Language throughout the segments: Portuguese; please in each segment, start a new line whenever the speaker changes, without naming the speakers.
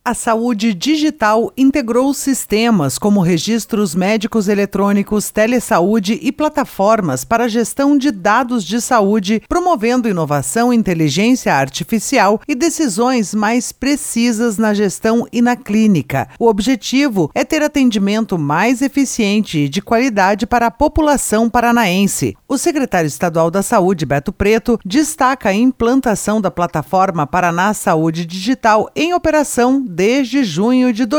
A saúde digital integrou sistemas como registros médicos eletrônicos, telesaúde e plataformas para a gestão de dados de saúde, promovendo inovação, inteligência artificial e decisões mais precisas na gestão e na clínica. O objetivo é ter atendimento mais eficiente e de qualidade para a população paranaense. O secretário estadual da Saúde, Beto Preto, destaca a implantação da plataforma Paraná Saúde Digital em operação desde junho de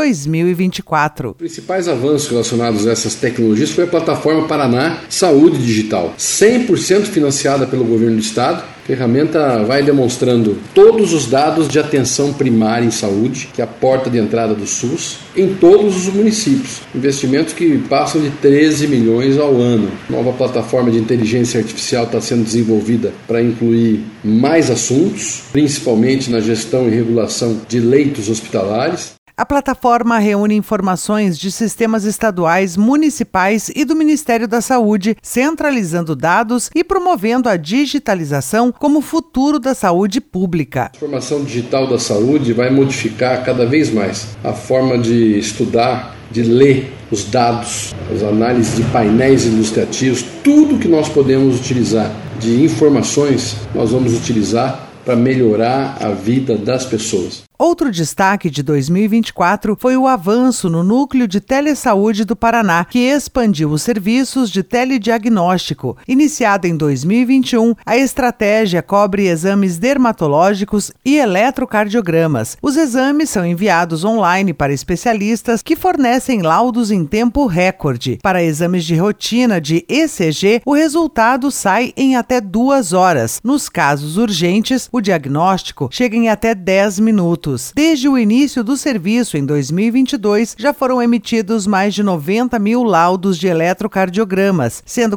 2024.
Os principais avanços relacionados a essas tecnologias foi a plataforma Paraná Saúde Digital, 100% financiada pelo governo do estado. A ferramenta vai demonstrando todos os dados de atenção primária em saúde, que é a porta de entrada do SUS, em todos os municípios. Investimentos que passam de 13 milhões ao ano. Nova plataforma de inteligência artificial está sendo desenvolvida para incluir mais assuntos, principalmente na gestão e regulação de leitos hospitalares.
A plataforma reúne informações de sistemas estaduais, municipais e do Ministério da Saúde, centralizando dados e promovendo a digitalização como futuro da saúde pública.
A transformação digital da saúde vai modificar cada vez mais a forma de estudar, de ler os dados, as análises de painéis ilustrativos, tudo que nós podemos utilizar de informações, nós vamos utilizar para melhorar a vida das pessoas.
Outro destaque de 2024 foi o avanço no Núcleo de Telesaúde do Paraná, que expandiu os serviços de telediagnóstico. Iniciada em 2021, a estratégia cobre exames dermatológicos e eletrocardiogramas. Os exames são enviados online para especialistas que fornecem laudos em tempo recorde. Para exames de rotina de ECG, o resultado sai em até 2 horas. Nos casos urgentes, o diagnóstico chega em até 10 minutos. Desde o início do serviço, em 2022, já foram emitidos mais de 90 mil laudos de eletrocardiogramas, sendo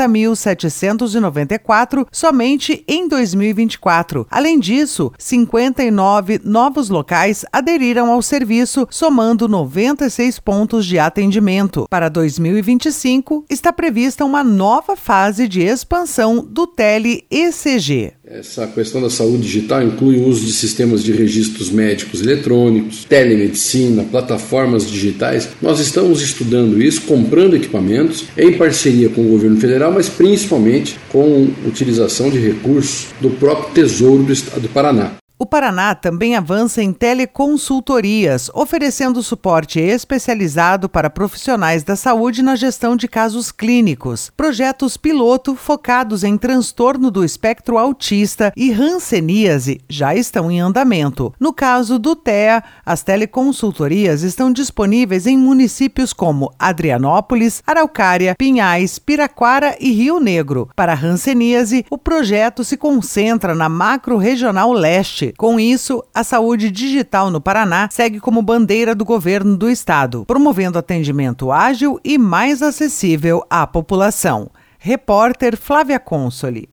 40.794 somente em 2024. Além disso, 59 novos locais aderiram ao serviço, somando 96 pontos de atendimento. Para 2025, está prevista uma nova fase de expansão do tele-ECG.
Essa questão da saúde digital inclui o uso de sistemas de registros médicos eletrônicos, telemedicina, plataformas digitais. Nós estamos estudando isso, comprando equipamentos em parceria com o governo federal, mas principalmente com utilização de recursos do próprio Tesouro do Estado do Paraná.
O Paraná também avança em teleconsultorias, oferecendo suporte especializado para profissionais da saúde na gestão de casos clínicos. Projetos piloto focados em transtorno do espectro autista e hanseníase já estão em andamento. No caso do TEA, as teleconsultorias estão disponíveis em municípios como Adrianópolis, Araucária, Pinhais, Piraquara e Rio Negro. Para a hanseníase, o projeto se concentra na macro-regional leste. Com isso, a saúde digital no Paraná segue como bandeira do governo do estado, promovendo atendimento ágil e mais acessível à população. Repórter Flávia Consoli.